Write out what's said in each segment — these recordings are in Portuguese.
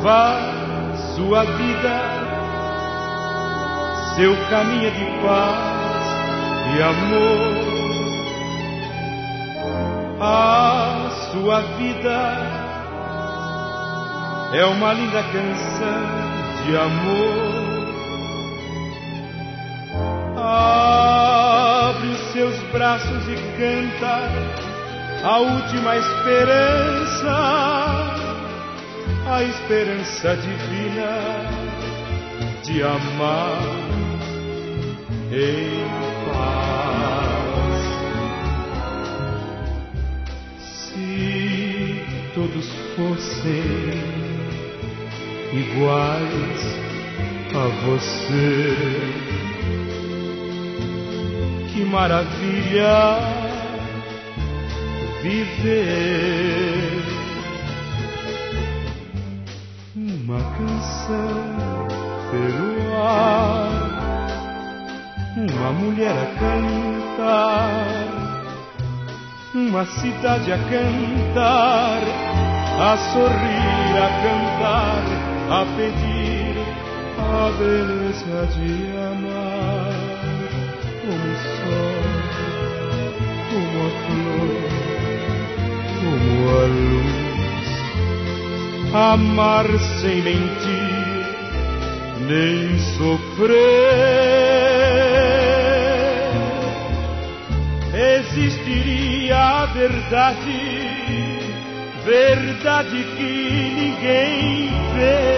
vá sua vida, seu caminho de paz e amor. A sua vida é uma linda canção de amor. Abre os seus braços e canta a última esperança, a esperança divina de amar em paz. Se todos fossem iguais a você, que maravilha viver. Uma canção pelo ar, uma mulher a cantar, uma cidade a cantar, a sorrir, a cantar, a pedir a beleza de amar. Como o sol, como a flor, como a luz, amar sem mentir, nem sofrer. Existiria a verdade, verdade que ninguém vê.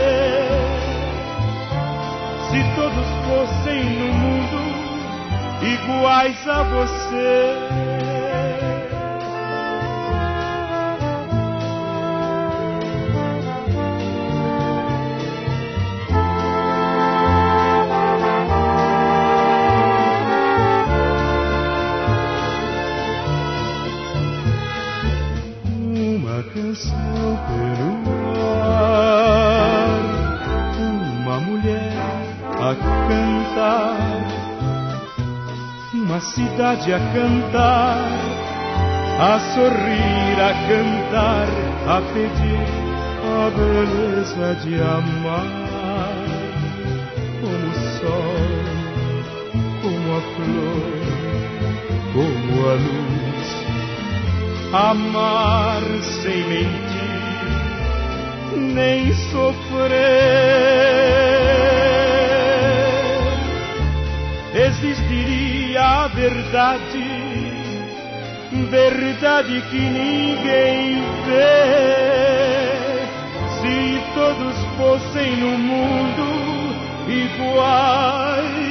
Se todos fossem no mundo iguais a você. Uma canção pelo ar, uma mulher a cantar, uma cidade a cantar, a sorrir, a cantar, a pedir a beleza de amar. Como o sol, como a flor, como a luz, amar sem mentir, nem sofrer. Existiria a verdade, verdade que ninguém vê. Se todos fossem no mundo iguais